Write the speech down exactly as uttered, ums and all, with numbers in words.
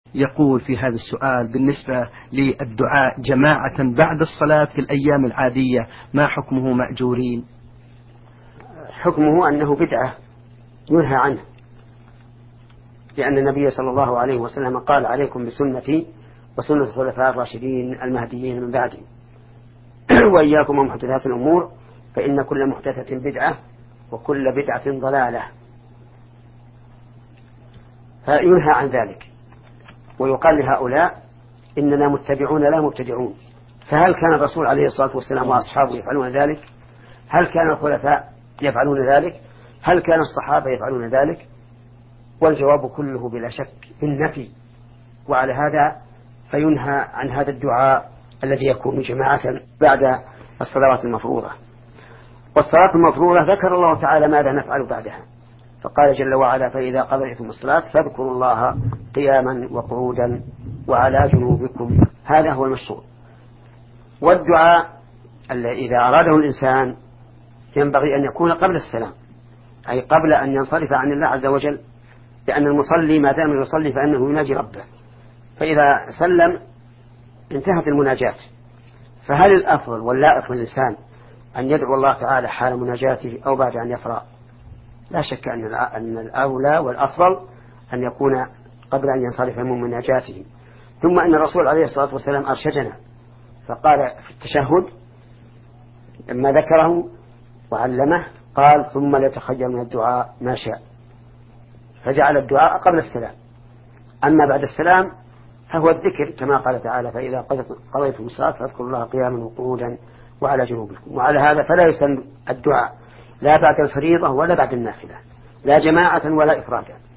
يقول في هذا السؤال بالنسبة للدعاء جماعة بعد الصلاة في الأيام العادية ما حكمه مأجورين؟ حكمه أنه بدعة ينهى عنه، لأن النبي صلى الله عليه وسلم قال عليكم بسنتي وسنة الخلفاء الراشدين المهديين من بعدي وإياكم ومحدثات الأمور فإن كل محدثة بدعة وكل بدعة ضلالة، فينهى عن ذلك. ويقال لهؤلاء إننا متبعون لا مبتدعون. فهل كان الرسول عليه الصلاة والسلام وأصحابه يفعلون ذلك؟ هل كان الخلفاء يفعلون ذلك؟ هل كان الصحابة يفعلون ذلك؟ والجواب كله بلا شك بالنفي. وعلى هذا فينهى عن هذا الدعاء الذي يكون جماعة بعد الصلوات المفروضة. والصلاة المفروضة ذكر الله تعالى ماذا نفعل بعدها، فقال جل وعلا فإذا قضيتم الصلاة فاذكروا الله قياما وقعودا وعلى جنوبكم. هذا هو المشروع. والدعاء إذا أراده الإنسان ينبغي أن يكون قبل السلام، أي قبل أن ينصرف عن الله عز وجل، لأن المصلي ما دام يصلي فإنه يناجي ربه، فإذا سلم انتهت المناجاة. فهل الأفضل واللائق للإنسان أن يدعو الله تعالى حال مناجاته أو بعد أن يفرغ؟ لا شك أن الأولى والأفضل أن يكون قبل أن ينصرف من مناجاته. ثم أن الرسول عليه الصلاة والسلام أرشدنا فقال في التشهد لما ذكره وعلمه قال ثم ليتخير من الدعاء ما شاء، فجعل الدعاء قبل السلام. أما بعد السلام فهو الذكر كما قال تعالى فإذا قضيتم الصلاة فاذكروا الله قياما وقعودا وعلى جنوبكم. وعلى هذا فلا يسن الدعاء لا بعد الفريضة ولا بعد النافلة، لا جماعة ولا إفرادا.